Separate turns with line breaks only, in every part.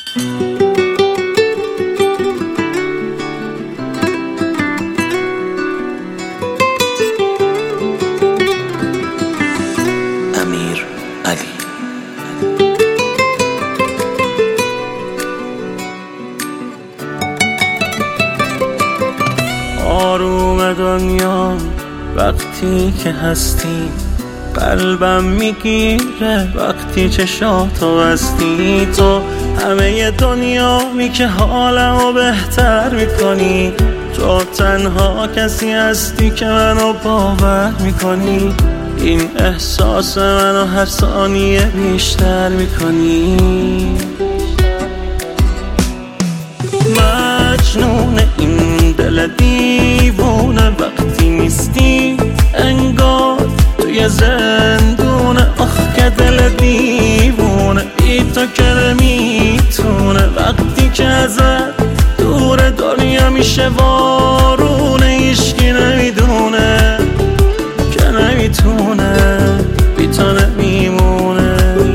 امیر علی.
آروم دنیا وقتی که هستی، قلبم میگیره وقتی چشاتو بستی. تو همه دنیامی که حالمو بهتر میکنی، تو تنها کسی هستی که منو باور میکنی. این احساس منو هر ثانیه بیشتر میکنی. مجنون این دل دیوونه وقتی نیستی، انگار توی زندونه. آخ که دل دیوونه بی تو که نمیتونه. وقتی که ازت دور دنیا میشه وارونه، هیچکی نمیدونه که نمیتونه بی تو نمیمونه.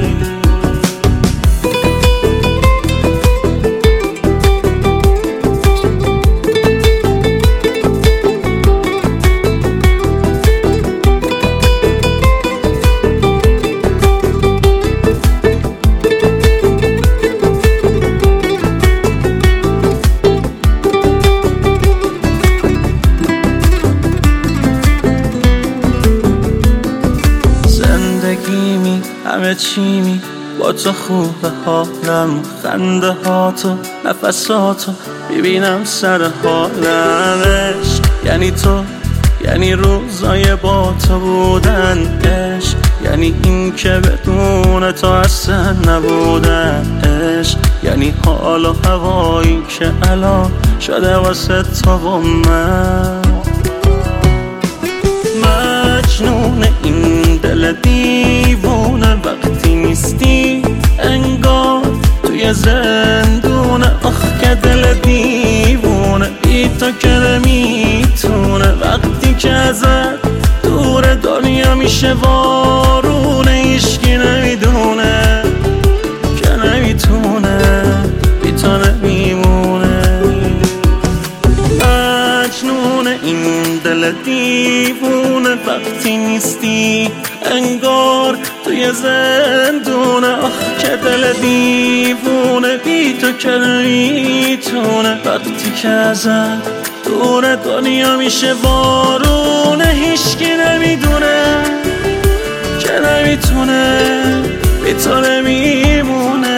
همه چیمی با تو خوبه، حالم خنده هاتو نفساتو ببینم سر حالم. عشق یعنی تو، یعنی روزای با تو بودن. عشق یعنی این که بدون تو اصلا نبودن. عشق یعنی حال و هوایی که الان شده واسه تو و من. مجنون این دل دیوونه وقتی نیستی، انگار توی زندونه. آخ که دل دیوونه بی تو که نمیتونه. وقتی که ازت دور دنیا میشه وارونه، هیچکی نمیدونه که نمیتونه بی تو نمیمونه. مجنون این دل دیوونه وقتی نیستی، انگار توی زندونه. آخ که دل دیوونه بی تو که نمیتونه. وقتی که ازت دور دنیا میشه وارونه، هیچکی نمیدونه که نمیتونه بی تو نمیمونه.